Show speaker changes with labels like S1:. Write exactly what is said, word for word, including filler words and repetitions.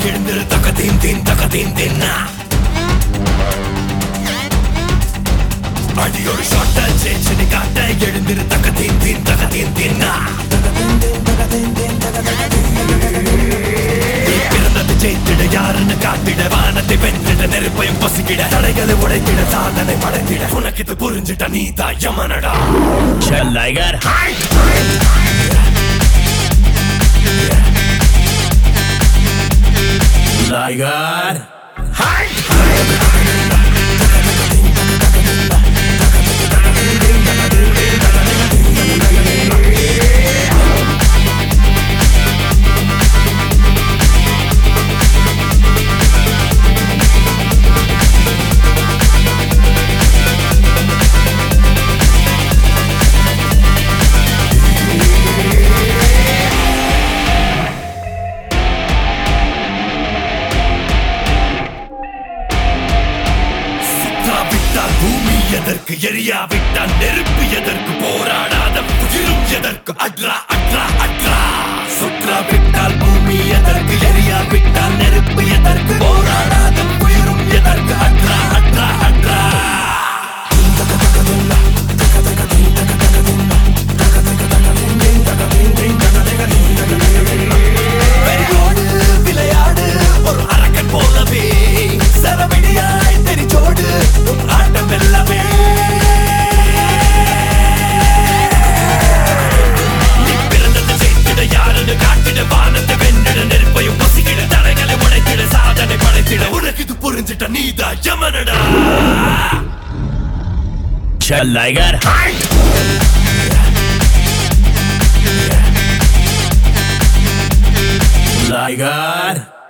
S1: எழுந்திரு தக்க தீன் தீன் தக்க தீன் தீன்னா அடியோடு ஷாட்ட சேச்சனி காட்ட எழுந்திரு தக்க தீன் தீன் தக்க தீன் தீன்னா பிறந்தது ஜெயித்திட யாருன்னு காட்டிட வானத்தை வென்றிட நெருப்பையும் பசிக்கிட தடைகளை உடைத்திட சாதனை படைத்திட உனக்கு இது புரிஞ்சிட்ட நீதா யமனடா
S2: டைகர் டைகர்
S1: பூமி எதற்கு எரியா விட்டால் நெருப்பு எதற்கு போராடாத புகிரும் எதற்கு அட்ரா அட்ரா அட்ரா சுற்றா விட்டால் பூமி எதற்கு எரியா விட்டால் நெருப்பு எதற்கு போராடாத புகிரும் எதற்கு அட்ரா அட்ரா அட்ரா வெறியோடு விளையாடு ஒரு அரக்கன் போலவே சரவெடியாய் தெரிச்சோடு உன் ஆட்டம் வெல்லவே நீ பிறந்தது ஜெயித்திட யாருன்னு காட்டிட வானத்தை வென்றிட நெருப்பையும் பசிக்கிட தடைகளை உடைத்திட சாதனை படைத்திட உனக்கு இது புரிஞ்சிட்ட நீதா யமனடா
S2: டைகர் டைகர்